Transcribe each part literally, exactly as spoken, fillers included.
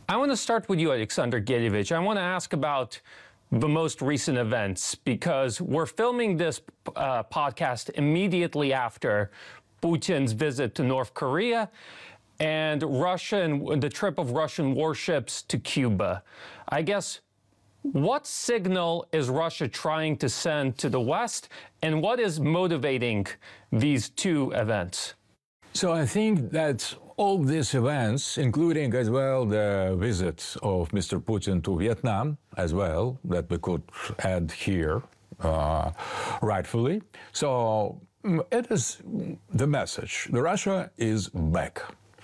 I want to start with you, Alexander Gedyevich. I want to ask about the most recent events because we're filming this uh, podcast immediately after Putin's visit to North Korea and Russian, the trip of Russian warships to Cuba. I guess, what signal is Russia trying to send to the West, and what is motivating these two events? So I think that all these events, including as well the visit of Mister Putin to Vietnam as well, that we could add here uh, rightfully. So it is the message. Russia is back.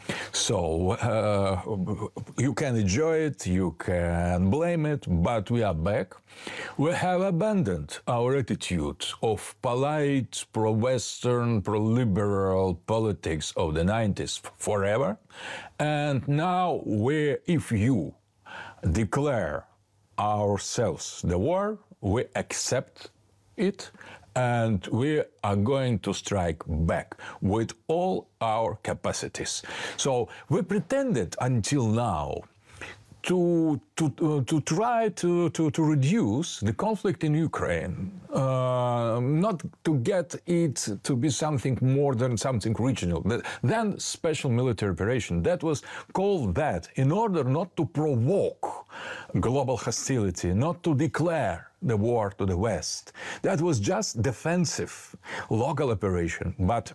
So uh, you can enjoy it, you can blame it, but we are back. We have abandoned our attitude of polite, pro-Western, pro-liberal politics of the nineties forever. And now we, if you declare ourselves the war, we accept it, and we are going to strike back with all our capacities. So we pretended until now to to uh, to try to, to to reduce the conflict in Ukraine, uh, not to get it to be something more than something regional, then special military operation. That was called that in order not to provoke global hostility, not to declare the war to the West. That was just defensive, local operation. But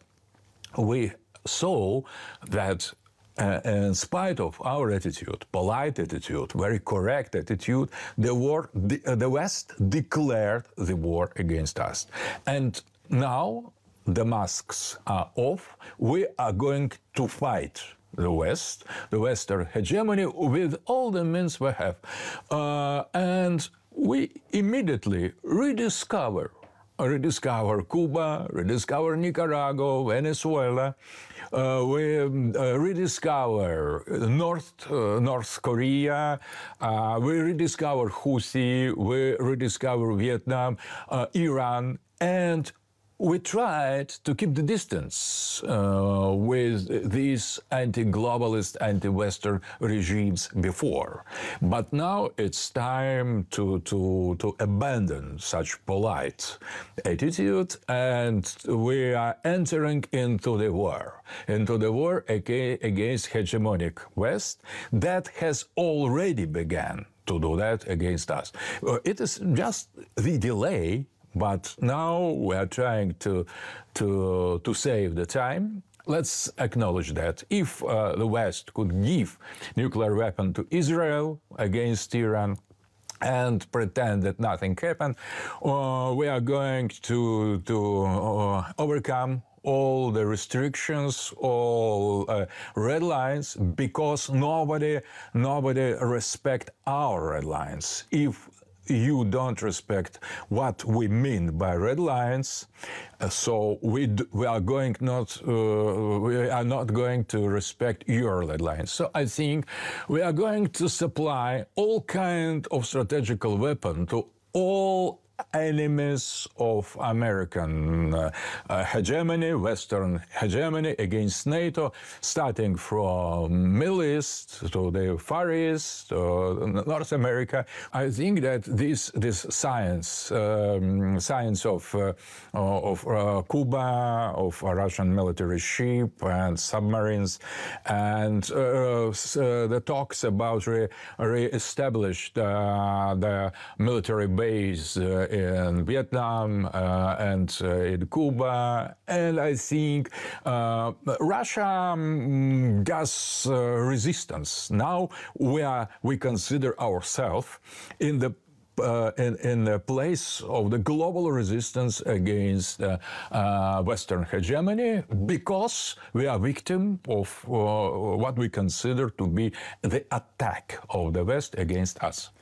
we saw that uh, in spite of our attitude, polite attitude, very correct attitude, the war, the, uh, the West declared the war against us. And now the masks are off. We are going to fight the West, the Western hegemony, with all the means we have. Uh, and we immediately rediscover, rediscover Cuba, rediscover Nicaragua, Venezuela. Uh, we um, uh, rediscover North uh, North Korea. Uh, we rediscover Houthi. We rediscover Vietnam, uh, Iran, and we tried to keep the distance uh, with these anti-globalist, anti-Western regimes before. But now it's time to, to, to abandon such polite attitude, and we are entering into the war, into the war against hegemonic West that has already begun to do that against us. It is just the delay. But now we are trying to, to, to save the time. Let's acknowledge that if uh, the West could give nuclear weapon to Israel against Iran and pretend that nothing happened, uh, we are going to, to uh, overcome all the restrictions, all uh, red lines, because nobody, nobody respect our red lines. If you don't respect what we mean by red lines, uh, so we d we are going not uh, we are not going to respect your red lines. So I think we are going to supply all kind of strategical weapon to all enemies of American uh, uh, hegemony, Western hegemony against NATO, starting from Middle East to the Far East, to North America. I think that this this science, um, science of uh, of uh, Cuba, of a Russian military ship and submarines, and uh, uh, the talks about re re-established uh, the military base Uh, in Vietnam uh, and uh, in Cuba, and I think uh, Russia um, does uh, resistance. Now we are we consider ourselves in the Uh, in, in the place of the global resistance against uh, uh, Western hegemony, because we are victim of uh, what we consider to be the attack of the West against us.